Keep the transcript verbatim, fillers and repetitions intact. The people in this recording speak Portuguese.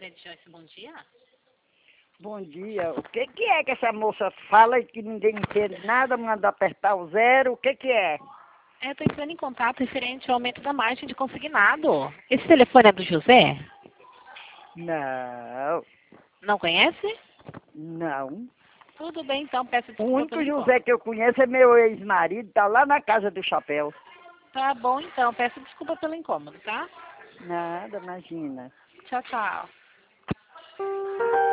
Credit Joyce, bom dia. Bom dia. O que que é que essa moça fala e que ninguém entende nada, manda apertar o zero? O que que é? É, eu estou entrando em contato referente ao aumento da margem de consignado. Esse telefone é do José? Não, Não conhece? não. Tudo bem, então, peço O desculpa único pelo José incômodo. que eu conheço é meu ex-marido, tá lá na casa do chapéu. Tá bom, então, peço desculpa pelo incômodo, tá? Nada, imagina. Tchau, tchau.